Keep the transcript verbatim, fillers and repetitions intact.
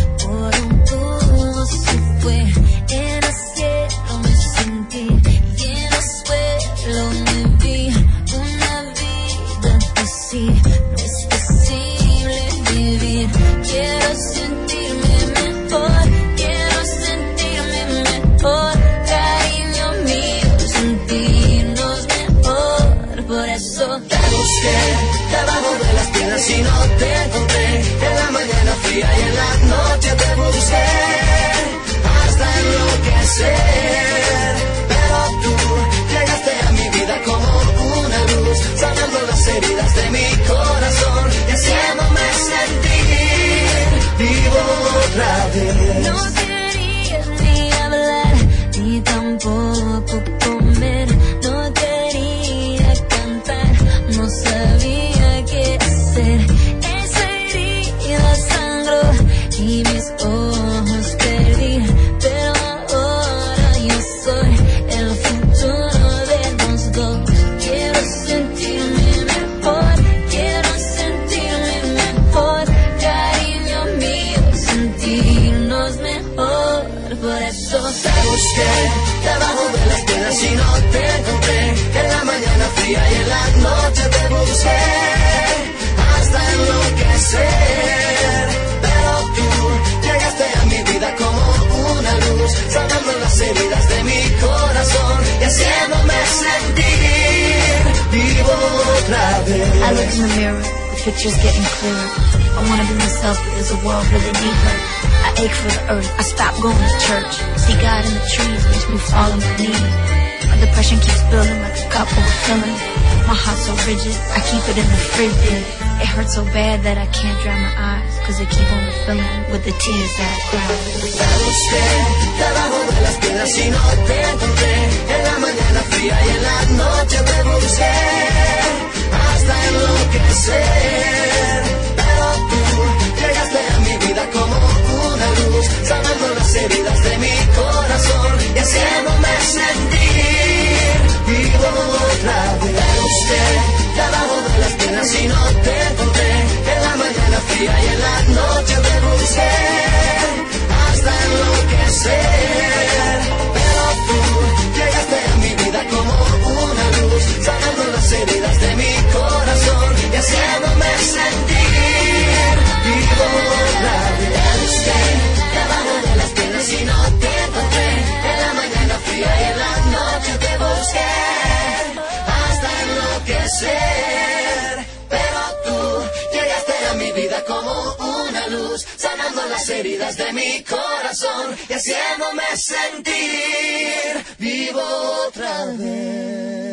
por un tubo se fue. En el cielo me sentí y en el suelo me vi. Una vida así no es posible vivir. Quiero sentirme mejor, quiero sentirme mejor. Cariño mío, sentirnos mejor. Por eso te busqué debajo de las piedras y no te encontré. En la mañana fría y en la noche te busqué hasta enloquecer. Pero tú llegaste a mi vida como una luz, sanando las heridas de mi corazón y haciéndome sentir vivo otra vez. no quería ni hablar, ni tampoco comer. No quería cantar, no sabía qué hacer. Esa herida sangró y mis ojos perdí. Pero ahora yo soy el futuro de los dos. Quiero sentirme mejor, quiero sentirme mejor. Cariño mío, sentirnos mejor. Por eso te busqué debajo de las piedras y no te encontré. En la mañana fría y en la noche te busqué hasta enloquecer. Pero tú llegaste a mi vida como una luz, sanando las heridas de mi corazón y haciéndome sentir vivo otra vez. I look in the mirror, the picture's getting clearer. I wanna be myself, but there's a world really need her. I ache for the earth, I stop going to church. See God in the trees, makes me fall on my knees. My depression keeps building like a cup overfilling. My heart's so rigid, I keep it in the fridge. It hurts so bad that I can't dry my eyes, cause they keep on refilling with the tears that I cry. Te busqué debajo de las piedras y no te encontré. En la mañana fría y en la noche te busqué hasta enloquecer. Pero tú llegaste a mi vida como una luz, sanando las heridas de mi corazón y haciéndome sentir vivo otra vez. Te busqué debajo de las piedras y no te encontré. En la mañana fría y en la noche te busqué hasta enloquecer. Pero tú llegaste a mi vida como una luz, sanando las heridas de mi corazón y haciéndome sentir vivo otra vez. Te busqué debajo de las piedras y no te encontré. En la mañana fría y en la noche te busqué hasta enloquecer. Pero tú llegaste a mi vida como una luz, sanando las heridas de mi corazón y haciéndome sentir vivo otra vez.